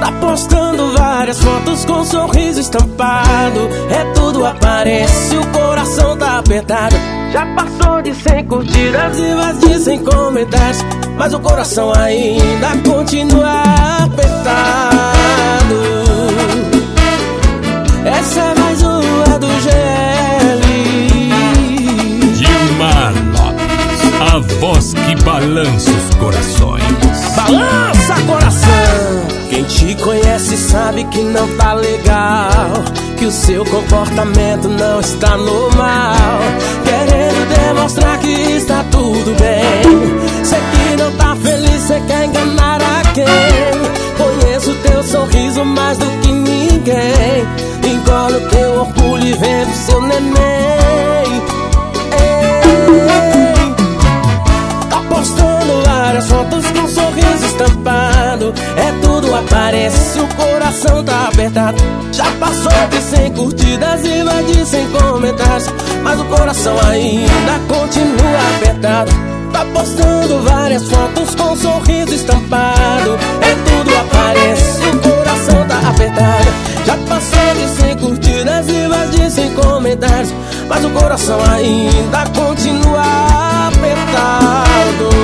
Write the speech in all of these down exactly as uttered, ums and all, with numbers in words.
Tá postando várias fotos com sorriso estampado. É tudo aparece, o coração tá apertado. Já passou de cem curtidas e mais de cem comentários, mas o coração ainda continua apertado. Essa é mais uma do G L. Gilmar Lopes, a voz que balança os corações. Balança coração! Quem te conhece sabe que não tá legal, que o seu comportamento não está normal, querendo demonstrar que está tudo bem. Sei que não tá feliz, cê quer enganar a quem? Conheço teu sorriso mais do que ninguém. Engole o teu orgulho e vem pro seu neném. Ei, tá postando várias fotos com sorriso estampado. É tudo aparece, o coração tá apertado. Já passou de cem curtidas e mais de cem comentários, mas o coração ainda continua apertado. Tá postando várias fotos com sorriso estampado. É tudo aparece, o coração tá apertado. Já passou de cem curtidas e mais de cem comentários, mas o coração ainda continua apertado.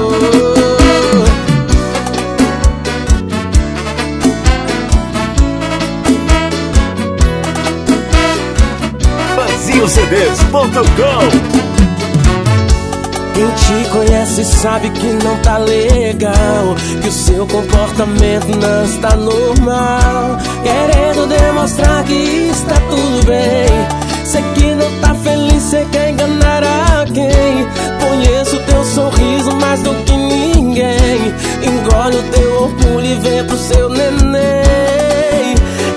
Vazio C Ds ponto com. Quem te conhece sabe que não tá legal, que o seu comportamento não está normal, querendo demonstrar que está tudo bem. Sei que não tá feliz, cê quer enganar a quem? Conheço teu sorriso mais do que ninguém. Engole o teu orgulho e vem pro seu neném.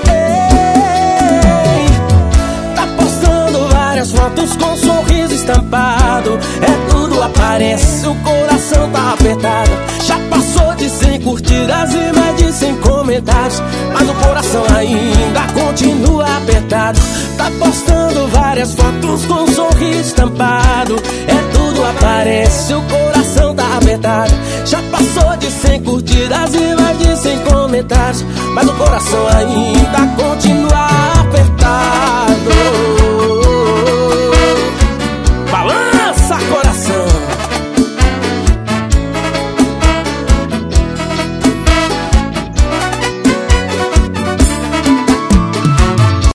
Ei, tá postando várias fotos com sorriso estampado. É tudo aparece, o coração tá apertado. Já passou de cem curtidas e mais de cem comentários, mas o coração ainda continua apertado. Tá postando várias fotos com sorriso estampado. É tudo aparece, o coração tá apertado. Já passou de cem curtidas e mais de cem comentários, mas o coração ainda continua